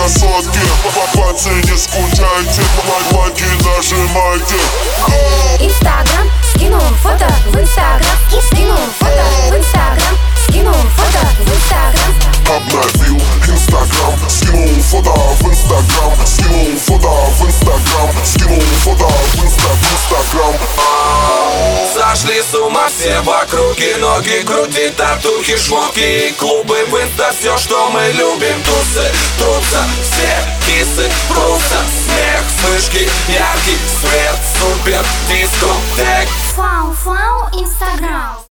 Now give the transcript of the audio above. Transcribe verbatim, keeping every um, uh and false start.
красотки. Папацы, не скучайте, лайки нажимайте. Инстаграм, скинул фото в Инстаграм. Скинул фото в Инстаграм. Скинул фото в Инстаграм. Обновил Инстаграм, скинул фото в Инстаграм. Скинул фото в Инстаграм. Скинул фото в Инстаграм. Сошли с ума все в округе, ноги крутить, татухи, шмотки и клубы в инста, все, что мы любим, тусы.